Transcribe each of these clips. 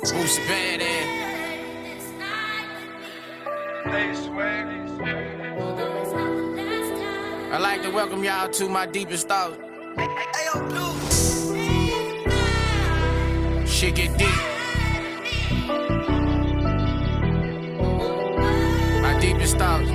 Who's bad at? I'd like to welcome y'all to my deepest thoughts. Shit get deep. My deepest thoughts.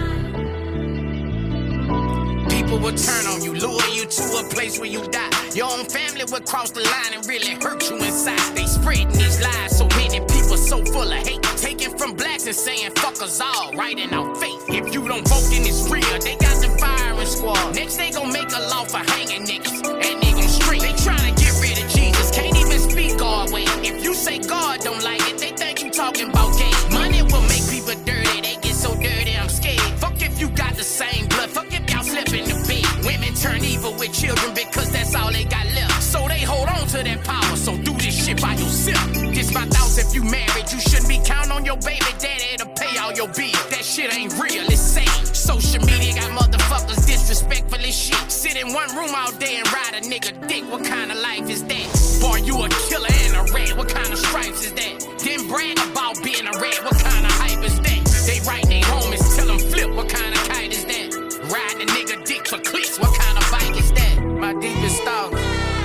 People will turn on you, lure you to a place where you die. Your own family will cross the line and really hurt you inside. They spreading these lies, so many people so full of hate. Taking from blacks and saying fuck us all, writing out fate. If you don't vote, then it's real. They got the firing squad. Next they gon' make a law for hanging niggas, and they gon' stream. They tryna get rid of Jesus, can't even speak our way. If you say God don't like it, they think you talking about gay. Money will make people dirty, they get so dirty I'm scared. Fuck if you got the same blood, fuck if y'all slip in the bed. Women turn evil with children because that's all they got left. So they hold on to that power, so do this shit by yourself. This my thoughts, if you married, you shouldn't be counting on your baby daddy to pay all your bills. That shit ain't real, it's sad. Social media got motherfuckers disrespectful as shit. Sit in one room all day and ride a nigga dick, what kind of life is that? Boy, you a killer and a rat, what kind of stripes is that? Then brag about being a rat, what kind of hype is that? They write they homies, tell them flip, what kind of kite is that? Riding a nigga dick for clicks, what kind of bike is that? My deepest thoughts.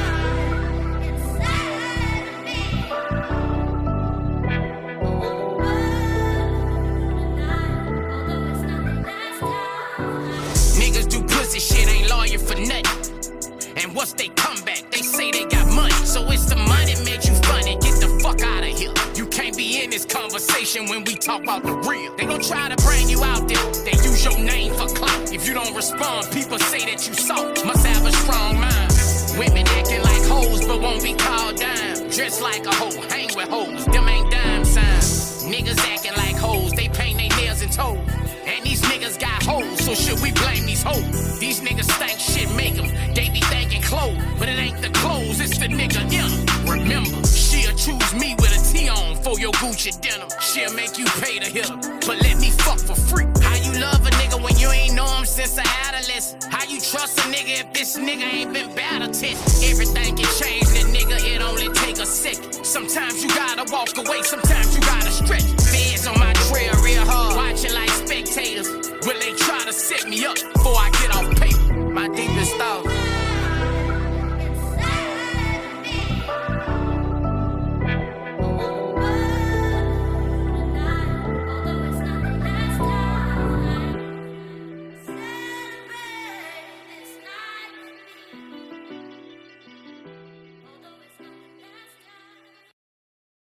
Niggas do pussy shit, ain't lawyer for nothing. And what's they comeback? They say they got money, so it's the money made you funny. Get the fuck out of here. You can't be in this conversation when we talk about the real. They gon' try to bring you out there. They use your name for clout. If you don't respond, people say that you soft. Must have a strong mind. Women acting like hoes, but won't be called dime. Dress like a hoe, hang with hoes. Them ain't dime signs. Niggas acting like hoes, they paint their nails and toes. And these niggas got hoes, so should we blame these hoes? These niggas think shit make them. They be thinking clothes, but it ain't the clothes, it's the nigga in them. Remember, she'll choose me with a T on for your Gucci denim. She'll make you pay to hit her, but let me fuck for free. How you love a nigga when you ain't know him since a adolescent? How you trust a nigga if this nigga ain't been battle tested? Everything can change, that nigga, it only take a second. Sometimes you gotta walk away, sometimes